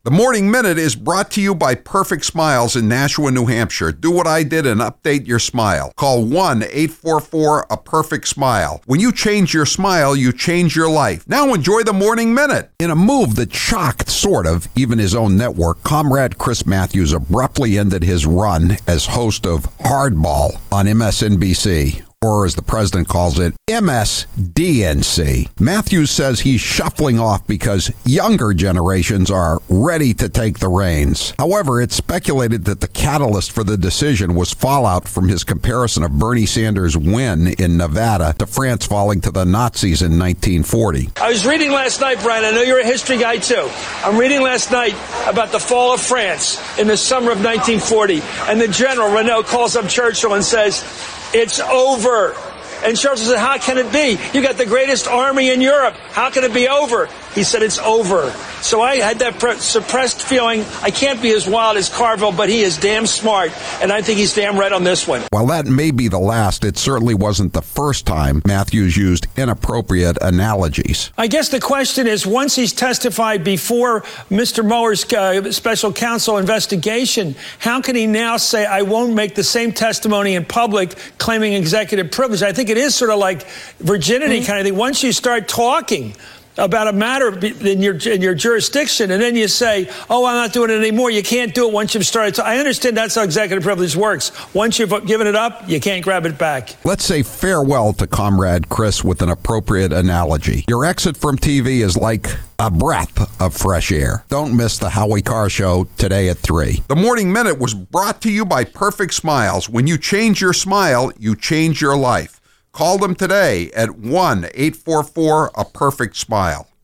The Morning Minute is brought to you by Perfect Smiles in Nashua, New Hampshire. Do what I did and update your smile. Call 1-844-A-PERFECT-SMILE. When you change your smile, you change your life. Now enjoy the Morning Minute. In a move that shocked, sort of, even his own network, Comrade Chris Matthews abruptly ended his run as host of Hardball on MSNBC. Or as the president calls it, MSDNC. Matthews says he's shuffling off because younger generations are ready to take the reins. However, it's speculated that the catalyst for the decision was fallout from his comparison of Bernie Sanders' win in Nevada to France falling to the Nazis in 1940. I was reading last night, Brian, I know you're a history guy too. I'm reading last night about the fall of France in the summer of 1940. And the general, Renault, calls up Churchill and says, "It's over." And Churchill said, "How can it be? You got the greatest army in Europe. How can it be over?" He said, "It's over." So I had that suppressed feeling. I can't be as wild as Carville, but he is damn smart. And I think he's damn right on this one. While that may be the last, it certainly wasn't the first time Matthews used inappropriate analogies. I guess the question is, once he's testified before Mr. Mueller's special counsel investigation, how can he now say, "I won't make the same testimony in public," claiming executive privilege? I think it is sort of like virginity kind of thing. Once you start talking about a matter in your jurisdiction, and then you say, "Oh, I'm not doing it anymore," you can't do it once you've started. I understand that's how executive privilege works. Once you've given it up, you can't grab it back. Let's say farewell to Comrade Chris with an appropriate analogy. Your exit from TV is like a breath of fresh air. Don't miss the Howie Carr Show today at 3. The Morning Minute was brought to you by Perfect Smiles. When you change your smile, you change your life. Call them today at 1-844-A-PERFECT-SMILE.